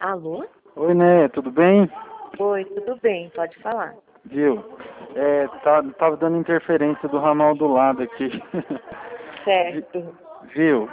Alô? Oi, né? Tudo bem? Oi, tudo bem, pode falar. Viu? Tava dando interferência do ramal do lado aqui. Vi- Certo. Viu?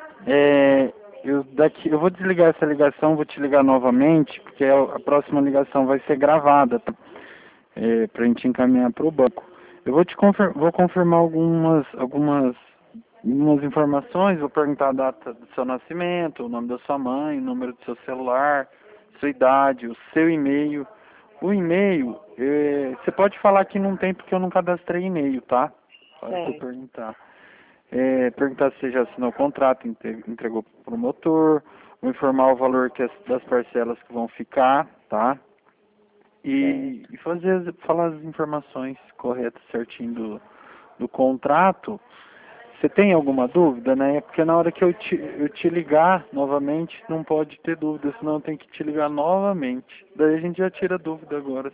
Eu vou desligar essa ligação, vou te ligar novamente, porque a próxima ligação vai ser gravada, tá? Pra gente encaminhar para o banco. Eu vou confirmar algumas informações, vou perguntar a data do seu nascimento, o nome da sua mãe, o número do seu celular, sua idade, o seu e-mail. O e-mail, você pode falar que não tem porque eu não cadastrei e-mail, tá? Pode você Certo. perguntar. Perguntar se você já assinou o contrato, entregou para o promotor, vou informar o valor das parcelas que vão ficar, tá? E, Certo. e falar as informações corretas certinho do contrato. Você tem alguma dúvida, né? Porque na hora que eu te ligar novamente, não pode ter dúvida, senão eu tenho que te ligar novamente. Daí a gente já tira a dúvida agora.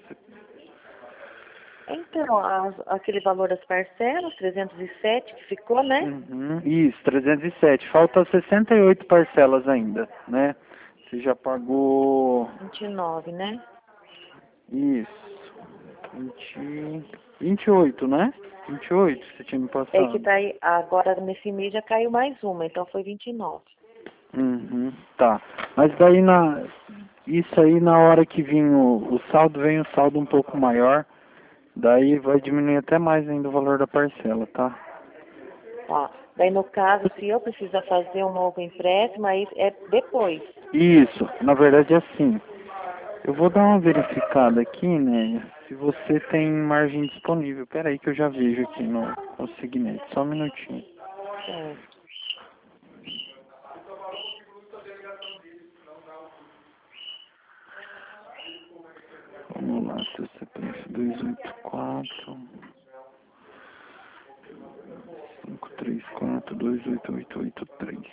Então, aquele valor das parcelas, 307 que ficou, né? Uhum, isso, 307. Falta 68 parcelas ainda, né? Você já pagou... 29, né? Isso. 28, né? 28, você tinha me É que passado. tá aí, agora nesse mês já caiu mais uma, então foi 29. Uhum, tá. Mas daí isso aí na hora que vir o saldo, vem o saldo um pouco maior, daí vai diminuir até mais ainda o valor da parcela, tá? Ó, daí no caso, se eu precisar fazer um novo empréstimo, aí é depois. Isso, na verdade é assim. Eu vou dar uma verificada aqui, né? Se você tem margem disponível. Pera aí que eu já vejo aqui no segmento. Só um minutinho. Certo. Vamos lá, seu CPF 284 534 28883.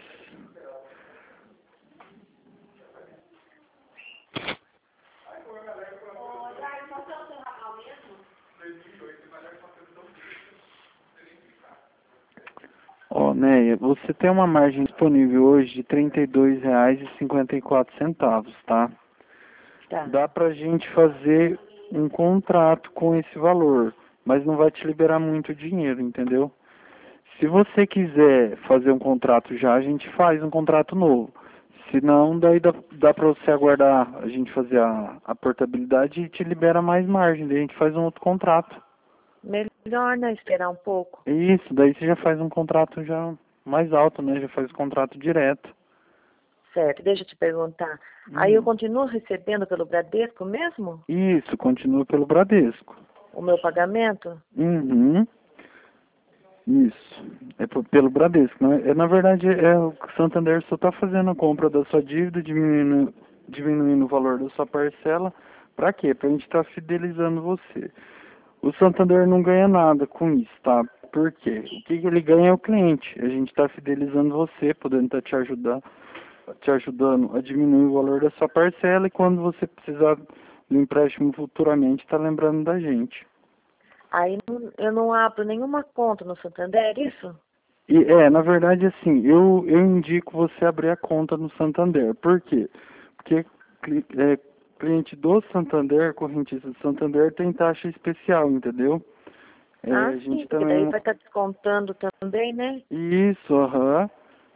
Ó, Neia, você tem uma margem disponível hoje de R$ 32,54, tá? Tá. Dá pra gente fazer um contrato com esse valor, mas não vai te liberar muito dinheiro, entendeu? Se você quiser fazer um contrato já, a gente faz um contrato novo. Se não, daí dá pra você aguardar a gente fazer a portabilidade e te libera mais margem, daí a gente faz um outro contrato. Melhor, né, esperar um pouco. Isso, daí você já faz um contrato já mais alto, né? Já faz o contrato direto. Certo, deixa eu te perguntar. Aí eu Hum. continuo recebendo pelo Bradesco mesmo Isso, continua pelo Bradesco. o meu pagamento? Uhum. Isso. É pelo Bradesco, né? Na verdade, o Santander só está fazendo a compra da sua dívida, diminuindo o valor da sua parcela. Para quê? Para a gente estar fidelizando você. O Santander não ganha nada com isso, tá? Por quê? O que ele ganha é o cliente. A gente está fidelizando você, podendo estar te ajudando a diminuir o valor da sua parcela e quando você precisar do empréstimo futuramente, está lembrando da gente. Aí eu não abro nenhuma conta no Santander, é isso? Na verdade, assim, eu indico você abrir a conta no Santander. Por quê? Porque cliente do Santander, correntista do Santander, tem taxa especial, entendeu? Ah, A sim, gente porque daí também... vai estar descontando também, né? Isso, aham.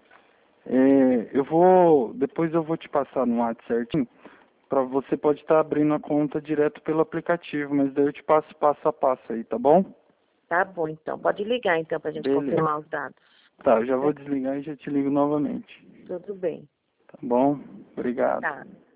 Depois eu vou te passar no WhatsApp certinho. Você pode estar abrindo a conta direto pelo aplicativo, mas daí eu te passo passo a passo aí, tá bom? Tá bom, então. Pode ligar, então, pra gente Beleza. confirmar os dados. Tá, eu já vou Tá? desligar e já te ligo novamente. Tudo bem. Tá bom? Obrigado. Tá.